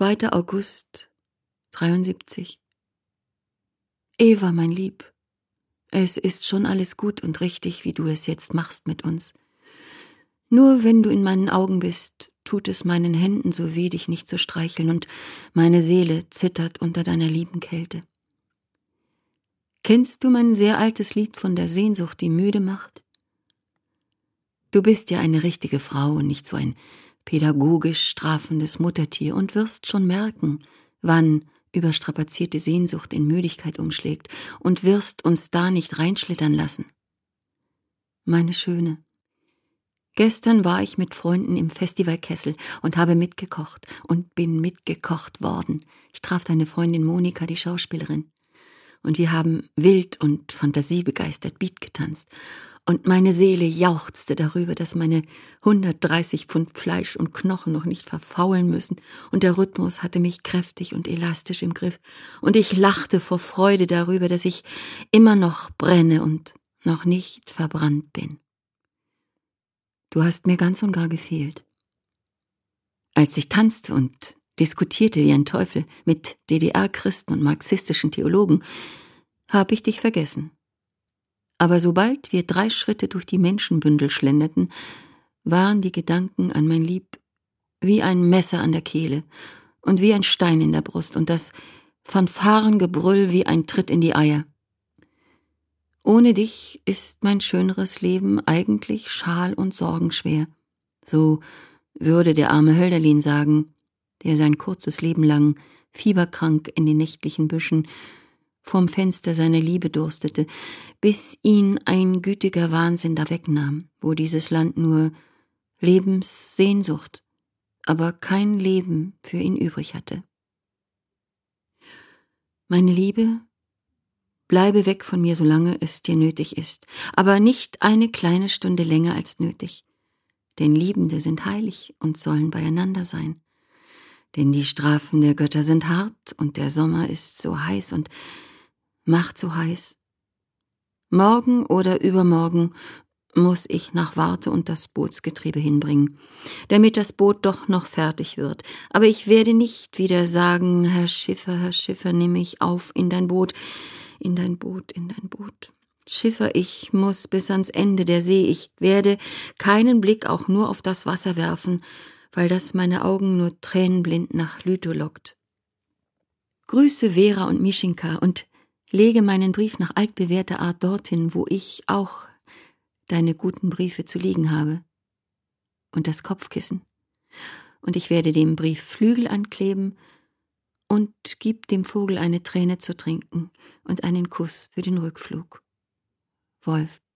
2. August 73. Eva, mein Lieb, es ist schon alles gut und richtig, wie du es jetzt machst mit uns. Nur wenn du in meinen Augen bist, tut es meinen Händen so weh, dich nicht zu streicheln, und meine Seele zittert unter deiner lieben Kälte. Kennst du mein sehr altes Lied von der Sehnsucht, die müde macht? Du bist ja eine richtige Frau und nicht so ein pädagogisch strafendes Muttertier und wirst schon merken, wann überstrapazierte Sehnsucht in Müdigkeit umschlägt, und wirst uns da nicht reinschlittern lassen. Meine Schöne, gestern war ich mit Freunden im Festivalkessel und habe mitgekocht und bin mitgekocht worden. Ich traf deine Freundin Monika, die Schauspielerin, und wir haben wild und fantasiebegeistert Beat getanzt. Und meine Seele jauchzte darüber, dass meine 130 Pfund Fleisch und Knochen noch nicht verfaulen müssen, und der Rhythmus hatte mich kräftig und elastisch im Griff, und ich lachte vor Freude darüber, dass ich immer noch brenne und noch nicht verbrannt bin. Du hast mir ganz und gar gefehlt. Als ich tanzte und diskutierte wie ein Teufel mit DDR-Christen und marxistischen Theologen, habe ich dich vergessen. Aber sobald wir 3 Schritte durch die Menschenbündel schlenderten, waren die Gedanken an mein Lieb wie ein Messer an der Kehle und wie ein Stein in der Brust und das Fanfarengebrüll wie ein Tritt in die Eier. Ohne dich ist mein schöneres Leben eigentlich schal und sorgenschwer. So würde der arme Hölderlin sagen, der sein kurzes Leben lang fieberkrank in den nächtlichen Büschen vorm Fenster seiner Liebe durstete, bis ihn ein gütiger Wahnsinn da wegnahm, wo dieses Land nur Lebenssehnsucht, aber kein Leben für ihn übrig hatte. Meine Liebe, bleibe weg von mir, solange es dir nötig ist, aber nicht eine kleine Stunde länger als nötig, denn Liebende sind heilig und sollen beieinander sein. Denn die Strafen der Götter sind hart und der Sommer ist so heiß und macht so heiß. Morgen oder übermorgen muss ich nach Warte und das Bootsgetriebe hinbringen, damit das Boot doch noch fertig wird. Aber ich werde nicht wieder sagen, Herr Schiffer, nimm mich auf in dein Boot, in dein Boot, in dein Boot. Schiffer, ich muss bis ans Ende der See. Ich werde keinen Blick auch nur auf das Wasser werfen, weil das meine Augen nur tränenblind nach Lütow lockt. Grüße Vera und Mischinka und lege meinen Brief nach altbewährter Art dorthin, wo ich auch deine guten Briefe zu liegen habe. Und das Kopfkissen. Und ich werde dem Brief Flügel ankleben und gib dem Vogel eine Träne zu trinken und einen Kuss für den Rückflug. Wolf.